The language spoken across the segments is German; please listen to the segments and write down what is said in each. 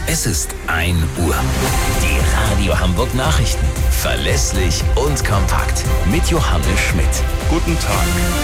Es ist 1 Uhr. Die Radio Hamburg Nachrichten. Verlässlich und kompakt. Mit Johannes Schmidt. Guten Tag.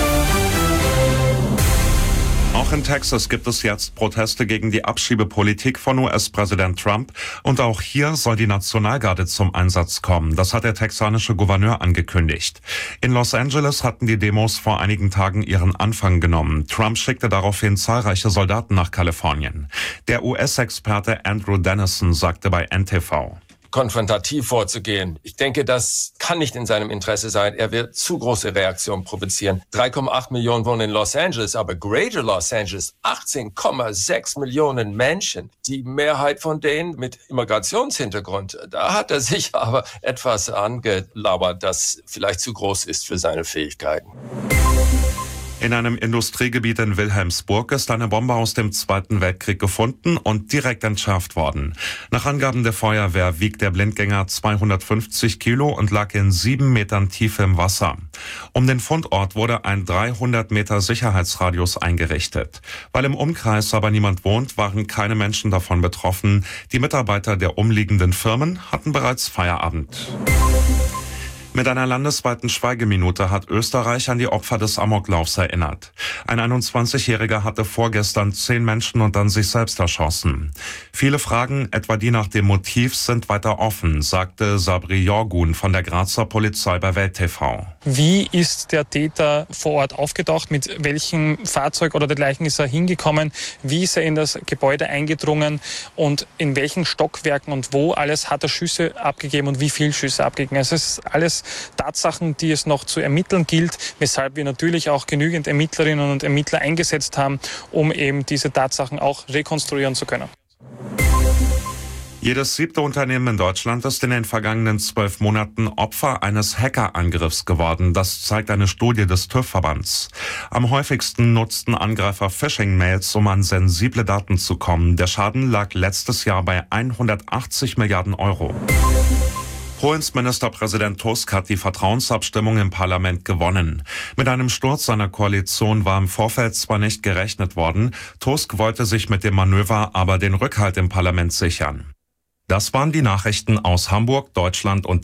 Auch in Texas gibt es jetzt Proteste gegen die Abschiebepolitik von US-Präsident Trump. Und auch hier soll die Nationalgarde zum Einsatz kommen. Das hat der texanische Gouverneur angekündigt. In Los Angeles hatten die Demos vor einigen Tagen ihren Anfang genommen. Trump schickte daraufhin zahlreiche Soldaten nach Kalifornien. Der US-Experte Andrew Dennison sagte bei NTV: konfrontativ vorzugehen. Ich denke, das kann nicht in seinem Interesse sein. Er wird zu große Reaktionen provozieren. 3,8 Millionen wohnen in Los Angeles, aber Greater Los Angeles, 18,6 Millionen Menschen. Die Mehrheit von denen mit Immigrationshintergrund. Da hat er sich aber etwas angelabert, das vielleicht zu groß ist für seine Fähigkeiten. In einem Industriegebiet in Wilhelmsburg ist eine Bombe aus dem Zweiten Weltkrieg gefunden und direkt entschärft worden. Nach Angaben der Feuerwehr wiegt der Blindgänger 250 Kilo und lag in 7 Metern Tiefe im Wasser. Um den Fundort wurde ein 300 Meter Sicherheitsradius eingerichtet. Weil im Umkreis aber niemand wohnt, waren keine Menschen davon betroffen. Die Mitarbeiter der umliegenden Firmen hatten bereits Feierabend. Mit einer landesweiten Schweigeminute hat Österreich an die Opfer des Amoklaufs erinnert. Ein 21-Jähriger hatte vorgestern 10 Menschen und dann sich selbst erschossen. Viele Fragen, etwa die nach dem Motiv, sind weiter offen, sagte Sabri Jorgun von der Grazer Polizei bei Welt TV. Wie ist der Täter vor Ort aufgetaucht? Mit welchem Fahrzeug oder dergleichen ist er hingekommen? Wie ist er in das Gebäude eingedrungen? Und in welchen Stockwerken und wo alles hat er Schüsse abgegeben und wie viele Schüsse abgegeben? Also es ist alles Tatsachen, die es noch zu ermitteln gilt, weshalb wir natürlich auch genügend Ermittlerinnen und Ermittler eingesetzt haben, um eben diese Tatsachen auch rekonstruieren zu können. Jedes 7. Unternehmen in Deutschland ist in den vergangenen 12 Monaten Opfer eines Hackerangriffs geworden. Das zeigt eine Studie des TÜV-Verbands. Am häufigsten nutzten Angreifer Phishing-Mails, um an sensible Daten zu kommen. Der Schaden lag letztes Jahr bei 180 Milliarden Euro. Polens Ministerpräsident Tusk hat die Vertrauensabstimmung im Parlament gewonnen. Mit einem Sturz seiner Koalition war im Vorfeld zwar nicht gerechnet worden, Tusk wollte sich mit dem Manöver aber den Rückhalt im Parlament sichern. Das waren die Nachrichten aus Hamburg, Deutschland und